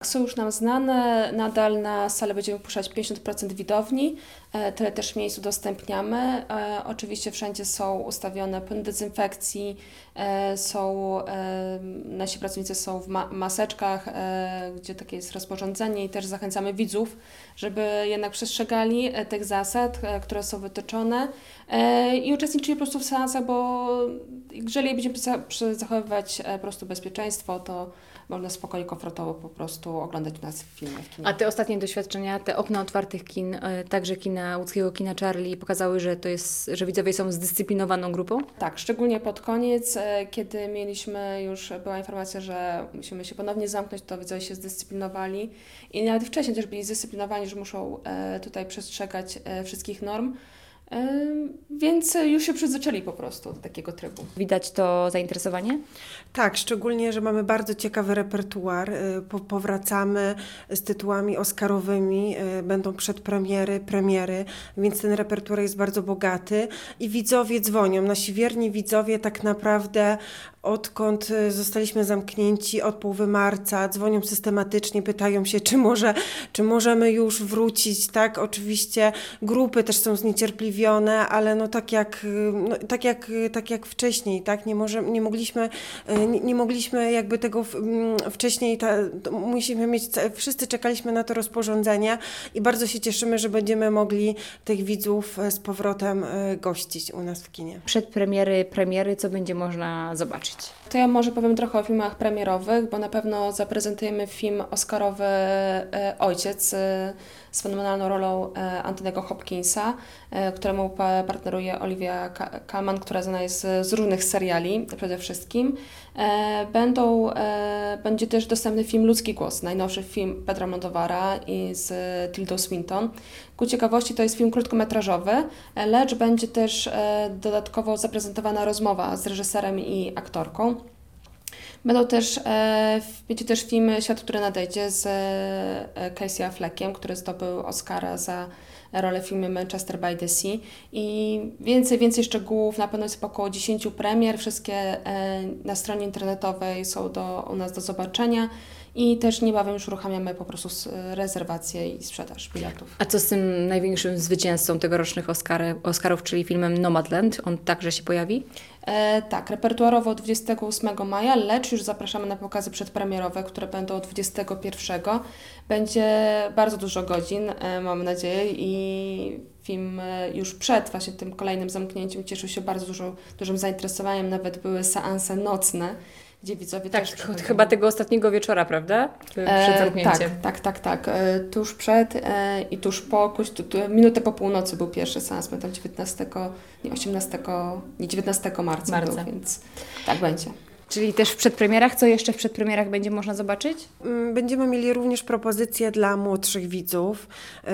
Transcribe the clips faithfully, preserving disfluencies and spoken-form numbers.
Są już nam znane, nadal na salę będziemy puszczać pięćdziesiąt procent widowni, e, tyle też miejsc udostępniamy. E, oczywiście wszędzie są ustawione płyny dezynfekcji, e, są, e, nasi pracownicy są w ma- maseczkach, e, gdzie takie jest rozporządzenie i też zachęcamy widzów, żeby jednak przestrzegali e, tych zasad, e, które są wytyczone e, i uczestniczyli po prostu w seansach, bo jeżeli będziemy za- zachowywać e, po prostu bezpieczeństwo, to można spokojnie, komfortowo po prostu oglądać u nas filmy w kinie. A te ostatnie doświadczenia, te okna otwartych kin, e, także kina, łódzkiego kina Charlie, pokazały, że to jest, że widzowie są zdyscyplinowaną grupą? Tak, szczególnie pod koniec, e, kiedy mieliśmy już, była informacja, że musimy się ponownie zamknąć, to widzowie się zdyscyplinowali i nawet wcześniej też byli zdyscyplinowani, że muszą e, tutaj przestrzegać e, wszystkich norm. Ym, Więc już się przyzwyczaili po prostu do takiego trybu. Widać to zainteresowanie? Tak, szczególnie, że mamy bardzo ciekawy repertuar. Po, powracamy z tytułami oscarowymi, będą przedpremiery, premiery, więc ten repertuar jest bardzo bogaty i widzowie dzwonią. Nasi wierni widzowie tak naprawdę odkąd zostaliśmy zamknięci od połowy marca, dzwonią systematycznie, pytają się, czy może, czy możemy już wrócić, tak? Oczywiście grupy też są zniecierpliwione, ale no tak jak, no tak jak, tak jak wcześniej, tak? Nie, może, nie mogliśmy, nie, nie mogliśmy jakby tego w, wcześniej, ta, musimy mieć, wszyscy czekaliśmy na to rozporządzenie i bardzo się cieszymy, że będziemy mogli tych widzów z powrotem gościć u nas w kinie. Przedpremiery, premiery, co będzie można zobaczyć? To ja może powiem trochę o filmach premierowych, bo na pewno zaprezentujemy film oscarowy e, Ojciec e, z fenomenalną rolą e, Antonego Hopkinsa, e, któremu pa- partneruje Olivia Colman, która znana jest z, z różnych seriali przede wszystkim. E, będą, e, będzie też dostępny film Ludzki Głos, najnowszy film Pedra Almodóvara i z Tildą Swinton. Ku ciekawości to jest film krótkometrażowy, e, lecz będzie też e, dodatkowo zaprezentowana rozmowa z reżyserem i aktorką. Będą też, e, będzie też film Świat, który nadejdzie z e, Casey Affleckiem, który zdobył Oscara za rolę w filmie Manchester by the Sea i więcej, więcej szczegółów, na pewno jest około dziesięć premier, wszystkie e, na stronie internetowej są do, u nas do zobaczenia i też niebawem już uruchamiamy po prostu rezerwację i sprzedaż biletów. A co z tym największym zwycięzcą tegorocznych Oscary, Oscarów, czyli filmem Nomadland? On także się pojawi? E, tak, repertuarowo dwudziestego ósmego maja, lecz już zapraszamy na pokazy przedpremierowe, które będą dwudziestego pierwszego. Będzie bardzo dużo godzin, e, mam nadzieję, i film e, już przed właśnie tym kolejnym zamknięciem cieszył się bardzo dużo, dużym zainteresowaniem, nawet były seanse nocne, gdzie widzowie Tak, też przychodzili. chyba tego ostatniego wieczora, prawda? Przed E, zamknięciem. tak, tak, tak, tak. E, tuż przed e, i tuż po, kuś, tu, tu, minutę po północy był pierwszy seans, tam dziewiętnastego, nie osiemnastego, nie dziewiętnastego marca, Marca. był, więc tak będzie. Czyli też w przedpremierach. Co jeszcze w przedpremierach będzie można zobaczyć? Będziemy mieli również propozycje dla młodszych widzów.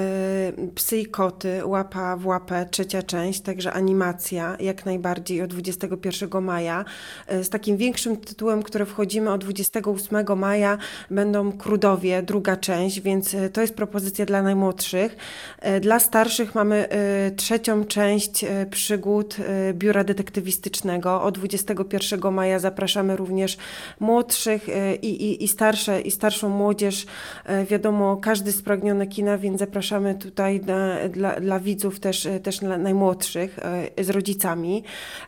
Psy i koty, łapa w łapę, trzecia część, także animacja jak najbardziej od dwudziestego pierwszego maja. Z takim większym tytułem, który wchodzimy od dwudziestego ósmego maja, będą Krudowie, druga część, więc to jest propozycja dla najmłodszych. Dla starszych mamy trzecią część przygód Biura Detektywistycznego. Od dwudziestego pierwszego maja zapraszamy również młodszych i, i, i, starsze, i starszą młodzież. Wiadomo, każdy spragniony kina, więc zapraszamy tutaj dla, dla, dla widzów też, też najmłodszych z rodzicami.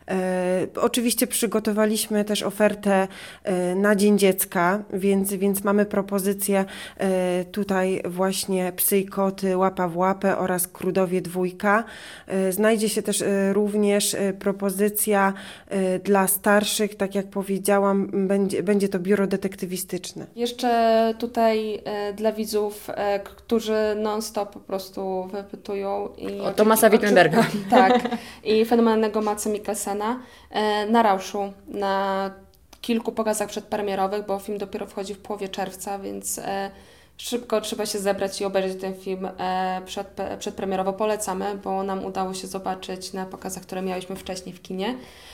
Oczywiście przygotowaliśmy też ofertę na Dzień Dziecka, więc, więc mamy propozycję tutaj właśnie Psy i koty, łapa w łapę oraz Krudowie dwójka. Znajdzie się też również propozycja dla starszych, tak jak powiedziałam, będzie, będzie to biuro detektywistyczne. Jeszcze tutaj e, dla widzów, e, którzy non-stop po prostu wypytują. I O Thomasa Wittenberga. Tak, i fenomenalnego Madsa Mikkelsena e, na Rauszu, na kilku pokazach przedpremierowych, bo film dopiero wchodzi w połowie czerwca, więc e, szybko trzeba się zebrać i obejrzeć ten film e, przed, przedpremierowo. Polecamy, bo nam udało się zobaczyć na pokazach, które mieliśmy wcześniej w kinie.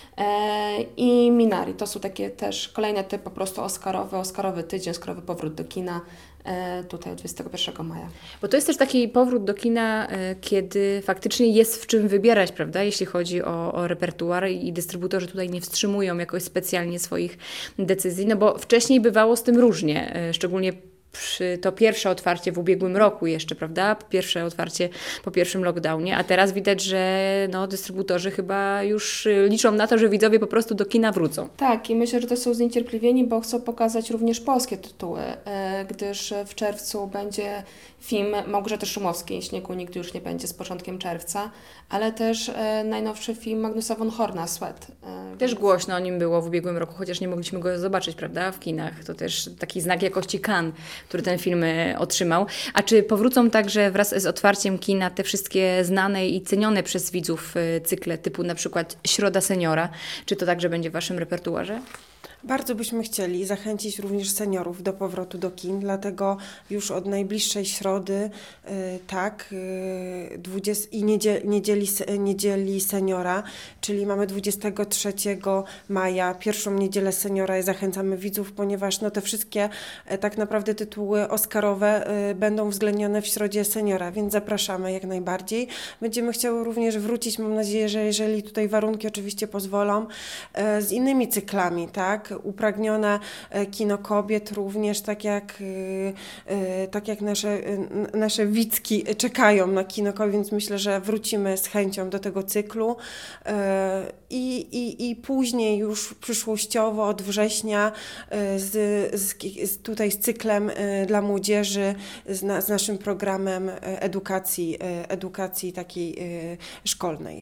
E, I Minari, to są takie też kolejne typy po prostu oscarowe, oscarowy tydzień, oscarowy powrót do kina e, tutaj dwudziestego pierwszego maja. Bo to jest też taki powrót do kina, e, kiedy faktycznie jest w czym wybierać, prawda, jeśli chodzi o, o repertuar i dystrybutorzy tutaj nie wstrzymują jakoś specjalnie swoich decyzji, no bo wcześniej bywało z tym różnie, e, szczególnie przy to pierwsze otwarcie w ubiegłym roku jeszcze, prawda? Pierwsze otwarcie po pierwszym lockdownie, a teraz widać, że no, dystrybutorzy chyba już liczą na to, że widzowie po prostu do kina wrócą. Tak, i myślę, że to są zniecierpliwieni, bo chcą pokazać również polskie tytuły, e, gdyż w czerwcu będzie film Małgorzaty Szumowskiej, Śniegu nigdy już nie będzie, z początkiem czerwca, ale też e, najnowszy film Magnusa von Horna, Sweat. E, Też więc- głośno o nim było w ubiegłym roku, chociaż nie mogliśmy go zobaczyć, prawda, w kinach. To też taki znak jakości Cannes, który ten film e, otrzymał. A czy powrócą także wraz z otwarciem kina te wszystkie znane i cenione przez widzów e, cykle, typu na przykład Środa Seniora? Czy to także będzie w Waszym repertuarze? Bardzo byśmy chcieli zachęcić również seniorów do powrotu do kin, dlatego już od najbliższej środy, y, tak, y, dwudziestego i niedziel, niedzieli, se- niedzieli seniora, czyli mamy dwudziestego trzeciego maja, pierwszą niedzielę seniora i zachęcamy widzów, ponieważ no, te wszystkie e, tak naprawdę tytuły oscarowe y, będą uwzględnione w środzie seniora, więc zapraszamy jak najbardziej. Będziemy chciały również wrócić, mam nadzieję, że jeżeli tutaj warunki oczywiście pozwolą, e, z innymi cyklami, tak, upragnione e, kino kobiet również, tak jak, e, e, tak jak nasze, e, n- nasze widzki czekają na kino kobiet, więc myślę, że wrócimy z chęcią do tego cyklu e, i, i, i później już przyszłościowo od września e, z, z, z, tutaj z cyklem e, dla młodzieży, z, na, z naszym programem e, edukacji, e, edukacji takiej e, szkolnej.